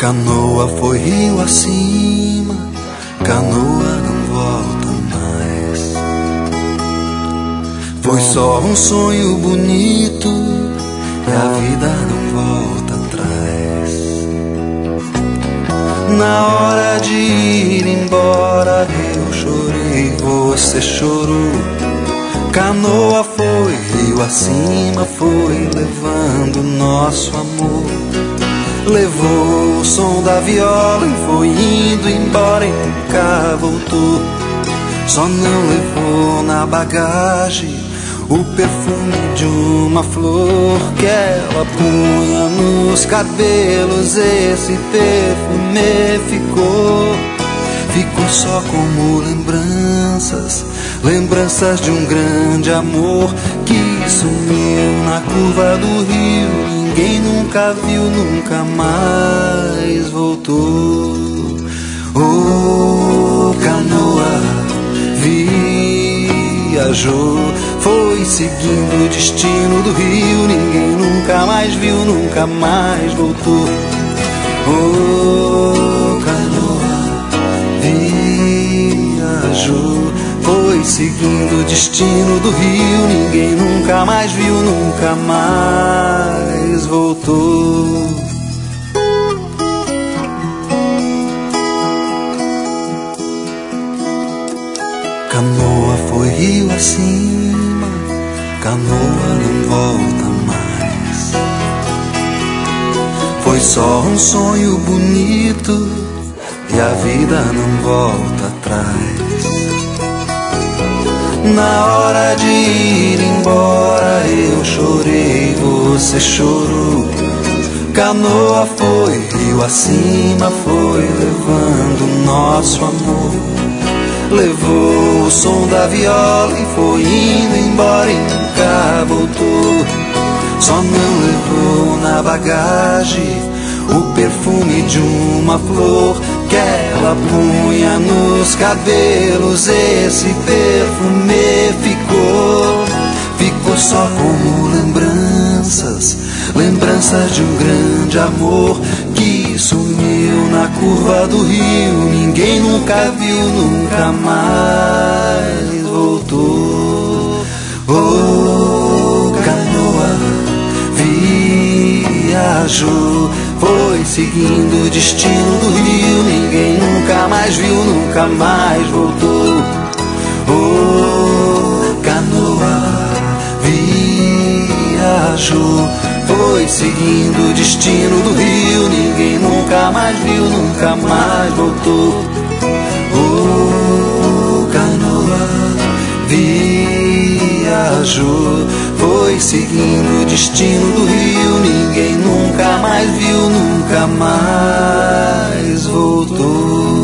Canoa foi rio acima, canoa não volta mais. Foi só um sonho bonito e a vida não volta atrás. Na hora de ir embora eu chorei, você chorou. Canoa foi rio acima, foi levando nosso amor. Levou o som da viola e foi indo embora e nunca voltou. Só não levou na bagagem o perfume de uma flor que ela punha nos cabelos. Esse perfume ficou só como lembranças, lembranças de um grande amor que sumiu na curva do rio. Ninguém nunca viu, nunca mais voltou. Oh, canoa viajou, foi seguindo o destino do rio. Ninguém nunca mais viu, nunca mais voltou. Oh, canoa viajou, foi seguindo o destino do rio. Ninguém nunca mais viu, nunca mais voltou. Canoa foi rio acima, canoa não volta mais. Foi só um sonho bonito e a vida não volta atrás. Na hora de ir embora eu chorei, você chorou. Canoa foi rio acima, foi levando nosso amor. Levou o som da viola e foi indo embora e nunca voltou. Só não levou na bagagem o perfume de uma flor que ela punha nos cabelos. Esse perfume ficou só como lembranças, lembranças de um grande amor que sumiu na curva do rio. Ninguém nunca viu, nunca mais voltou. Oh, canoa viajou, foi seguindo o destino do rio. Ninguém nunca mais viu, nunca mais voltou. Oh, canoa viajou, foi seguindo o destino do rio. Ninguém nunca mais viu, nunca mais voltou. Oh, canoa viajou, foi seguindo o destino do rio. Ninguém nunca mais viu, nunca mais voltou.